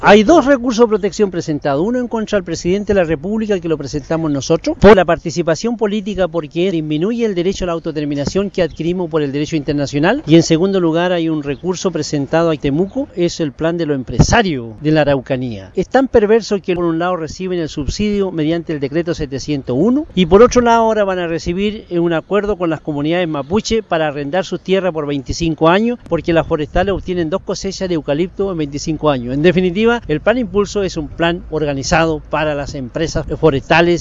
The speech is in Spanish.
Hay dos recursos de protección presentados, uno en contra del presidente de la República, que lo presentamos nosotros, por la participación política porque disminuye el derecho a la autodeterminación que adquirimos por el derecho internacional, y en segundo lugar hay un recurso presentado a Temuco, es el plan de los empresarios de la Araucanía. Es tan perverso que por un lado reciben el subsidio mediante el decreto 701 y por otro lado ahora van a recibir un acuerdo con las comunidades mapuche para arrendar sus tierras por 25 años, porque las forestales obtienen 2 cosechas de eucalipto en 25 años. En definitiva, el plan Impulso es un plan organizado para las empresas forestales.